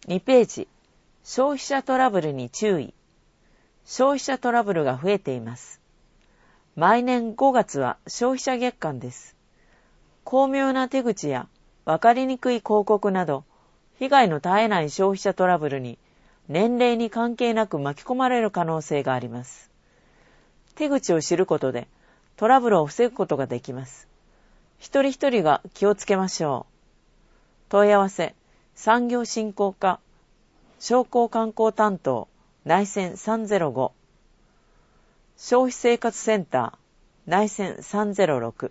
2ページ、消費者トラブルに注意。消費者トラブルが増えています。毎年5月は消費者月間です。巧妙な手口や分かりにくい広告など、被害の絶えない消費者トラブルに年齢に関係なく巻き込まれる可能性があります。手口を知ることでトラブルを防ぐことができます。一人一人が気をつけましょう。問い合わせ、産業振興課、商工観光担当、内線305、消費生活センター、内線306。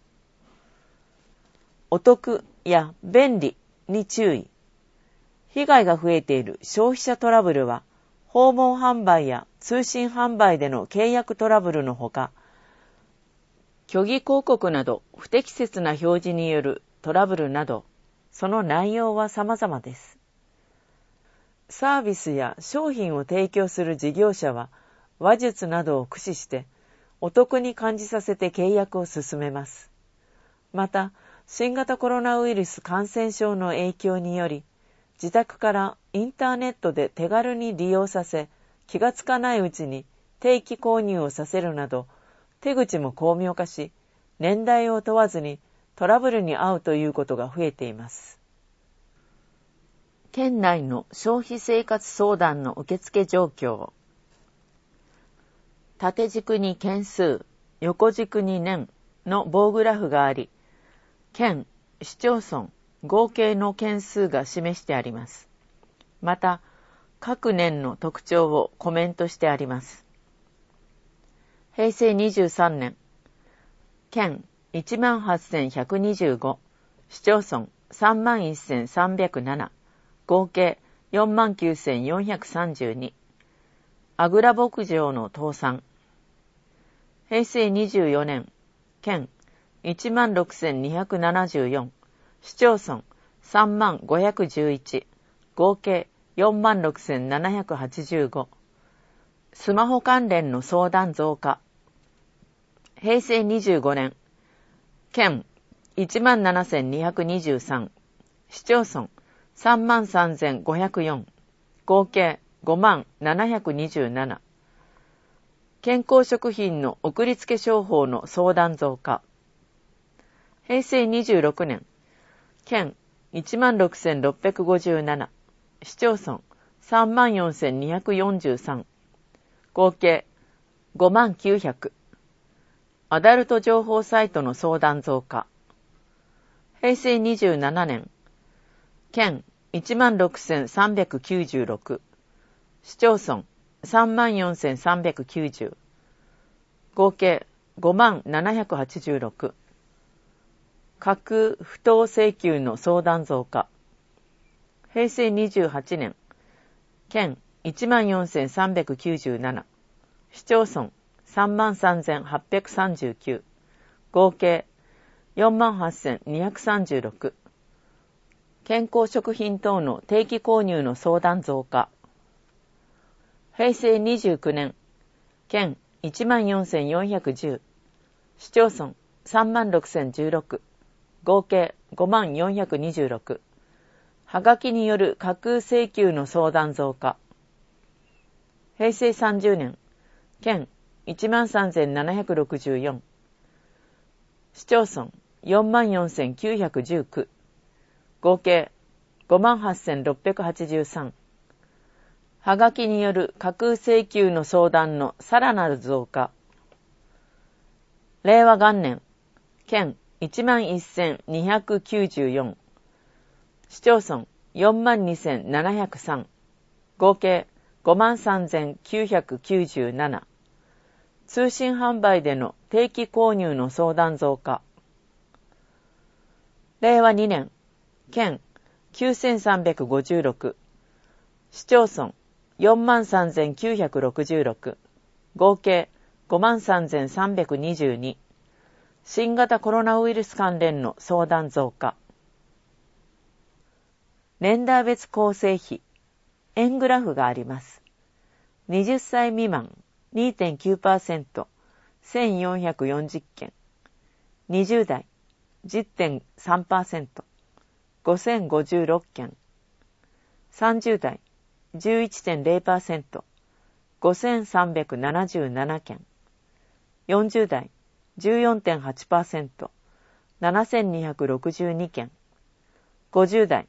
お得や便利に注意。被害が増えている消費者トラブルは、訪問販売や通信販売での契約トラブルのほか、虚偽広告など不適切な表示によるトラブルなど、その内容は様々です。サービスや商品を提供する事業者は、話術などを駆使して、お得に感じさせて契約を進めます。また、新型コロナウイルス感染症の影響により、自宅からインターネットで手軽に利用させ、気がつかないうちに定期購入をさせるなど、手口も巧妙化し、年代を問わずにトラブルに遭うということが増えています。県内の消費生活相談の受付状況。縦軸に件数、横軸に年の棒グラフがあり、県、市町村、合計の件数が示してあります。また、各年の特徴をコメントしてあります。平成23年、県18,125、市町村31,307、合計49,432。あぐら牧場の倒産。平成24年、県16,274、市町村35,511、合計46,785。スマホ関連の相談増加。平成25年、県17,223、市町村33,504、合計57,727。健康食品の送りつけ商法の相談増加。平成26年、県16,657、市町村34,243、合計59,900。アダルト情報サイトの相談増加。平成27年、県16,396、市町村34,390、合計57,786。架空不当請求の相談増加。平成28年、県14,397、市町村33,839、合計48,236。健康食品等の定期購入の相談増加。平成29年、県14,410、市町村36,016、合計54,426。はがきによる架空請求の相談増加。平成30年、県13,764、市町村44,919、合計58,683。はがきによる架空請求の相談のさらなる増加。令和元年、県11,294、市町村42,703、合計53,997。通信販売での定期購入の相談増加。令和2年、県9,356、市町村43,966、合計53,322。新型コロナウイルス関連の相談増加。年代別構成比、円グラフがあります。20歳未満 2.9%、1440件。20代 10.3%、5056件。 30代 11.0%、5377件。40代 14.8%、7262件。50代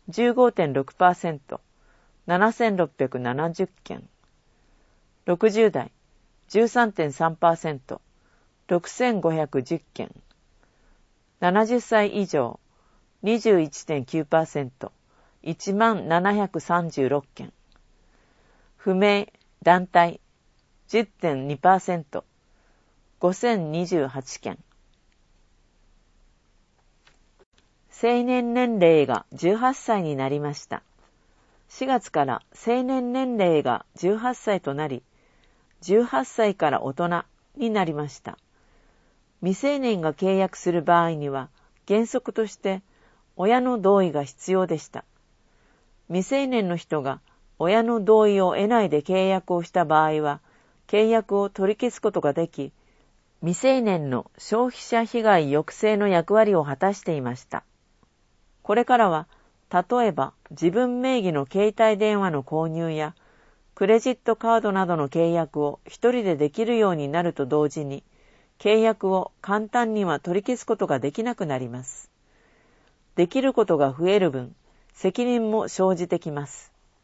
15.6%、7670件。60代 13.3%、6510件。70歳以上 21.9%、10736件。不明、団体 10.2%、5028件。成年年齢が18歳になりました。4月から成年年齢が18歳となり、18歳から大人になりました。未成年が契約する場合には、原則として親の同意が必要でした。未成年の人が親の同意を得ないで契約をした場合は、契約を取り消すことができ、未成年の消費者被害抑制の役割を果たしていました。これからは、例えば自分名義の携帯電話の購入や、クレジットカードなどの契約を一人でできるようになると同時に、契約を簡単には取り消すことができなくなります。できることが増える分、責任も生じてきます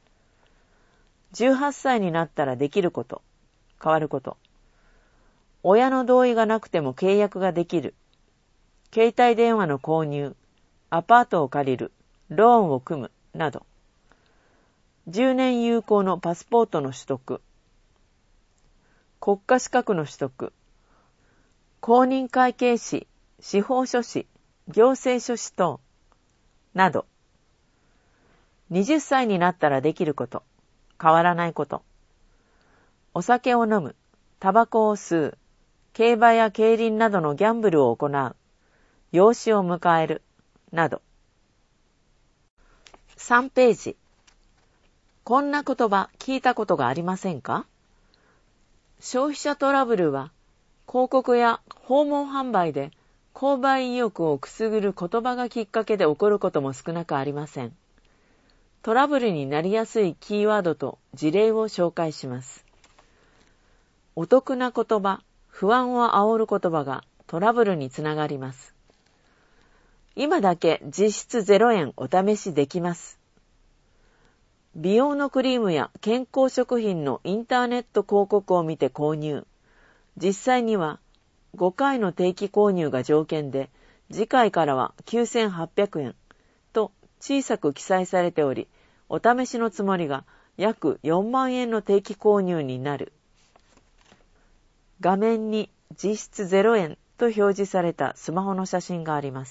。18歳になったらできること、変わること。親の同意がなくても契約ができる。携帯電話の購入、アパートを借りる、ローンを組む、など。10年有効のパスポートの取得。国家資格の取得。公認会計士、司法書士、行政書士等、など。20歳になったらできること、変わらないこと。お酒を飲む、タバコを吸う、競馬や競輪などのギャンブルを行う、養子を迎える、など。3ページ。こんな言葉聞いたことがありませんか？消費者トラブルは、広告や訪問販売で購買意欲をくすぐる言葉がきっかけで起こることも少なくありません。トラブルになりやすいキーワードと事例を紹介します。お得な言葉、不安を煽る言葉がトラブルにつながります。今だけ実質0円お試しできます。美容のクリームや健康食品のインターネット広告を見て購入。実際には5回の定期購入が条件で、次回からは9800円と小さく記載されており、お試しのつもりが約4万円の定期購入になる。画面に実質0円と表示されたスマホの写真があります。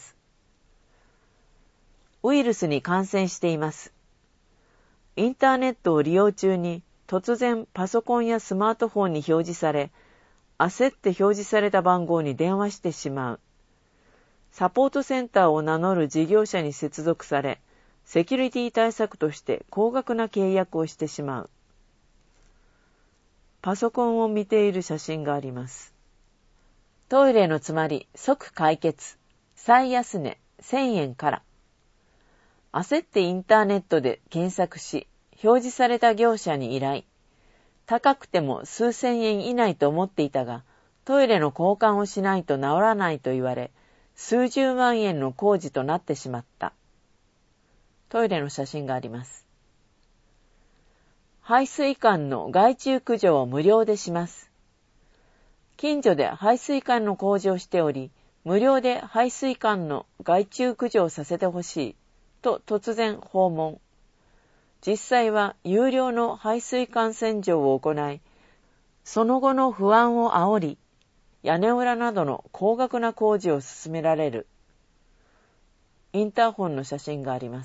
ウイルスに感染しています。インターネットを利用中に突然パソコンやスマートフォンに表示され、焦って表示された番号に電話してしまう。サポートセンターを名乗る事業者に接続され、セキュリティ対策として高額な契約をしてしまう。パソコンを見ている写真があります。トイレの詰まり即解決。最安値1000円から。焦ってインターネットで検索し、表示された業者に依頼。高くても数千円以内と思っていたが、トイレの交換をしないと治らないと言われ、数十万円の工事となってしまった。トイレの写真があります。排水管の害虫駆除を無料でします。近所で排水管の工事をしており、無料で排水管の害虫駆除をさせてほしいと突然訪問。実際は有料の排水管洗浄を行い、その後の不安を煽り、屋根裏などの高額な工事を進められる。インターホンの写真があります。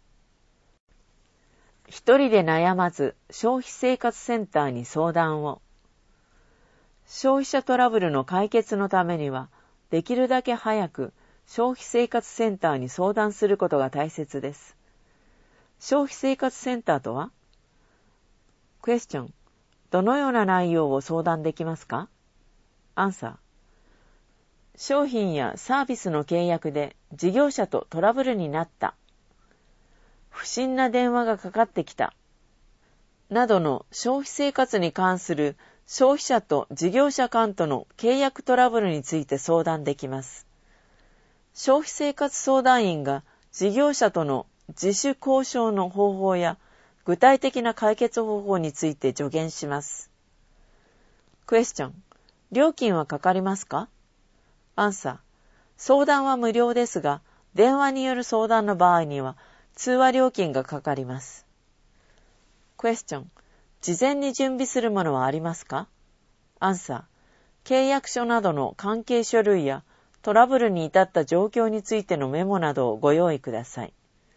一人で悩まず消費生活センターに相談を。消費者トラブルの解決のためには、できるだけ早く消費生活センターに相談することが大切です。消費生活センターとは？クエスチョン。どのような内容を相談できますか？アンサー。商品やサービスの契約で事業者とトラブルになった。 不審な電話がかかってきた。などの消費生活に関する消費者と事業者間との契約トラブルについて相談できます。消費生活相談員が事業者との自主交渉の方法や具体的な解決方法について助言します。クエスチョン。料金はかかりますか？アンサー。相談は無料ですが、電話による相談の場合には通話料金がかかります。クエスチョン。事前に準備するものはありますか？アンサー。契約書などの関係書類やトラブルに至った状況についてのメモなどをご用意ください。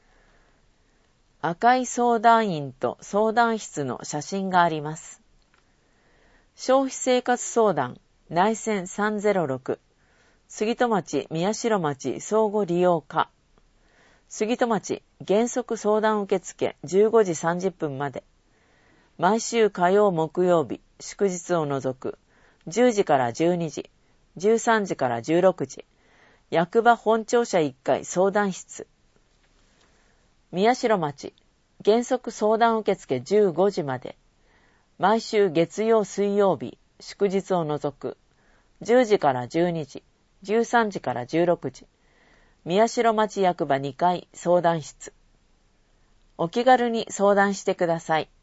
赤い相談員と相談室の写真があります。消費生活相談内線306杉戸町宮代町相互利用課杉戸町原則相談受付15時30分まで毎週火曜木曜日祝日を除く10時から12時13時から16時役場本庁舎1階相談室宮代町原則相談受付15時まで毎週月曜水曜日祝日を除く10時から12時13時から16時宮代町役場2階相談室お気軽に相談してください。